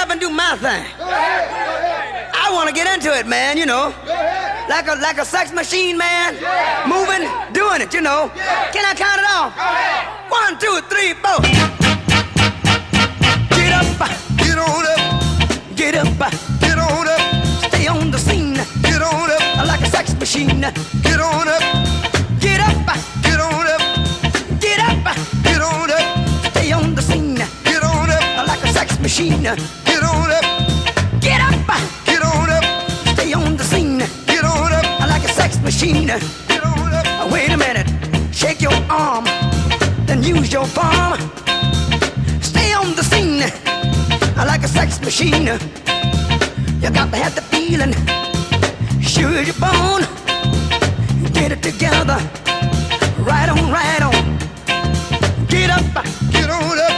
up and do my thing. I want to get into it, man, you know. Like a sex machine, man. Moving, doing it, you know. Can I count it off? 1, 2, 3, 4. Get up, Get on up, get up, get on up, stay on the scene. get on up, Like a sex machine. get on up, Get up, get on up, get up, get on up, stay on the scene. get on up, Like a sex machine. get on up, Get up, get on up, stay on the scene. get on up, Like a sex machine. get on up. Wait a minute, shake your arm, then use your palm. Stay on the scene, like a sex machine. You got to have the feeling, sure as you're born. Get it together, right on, right on. Get up, Get on up,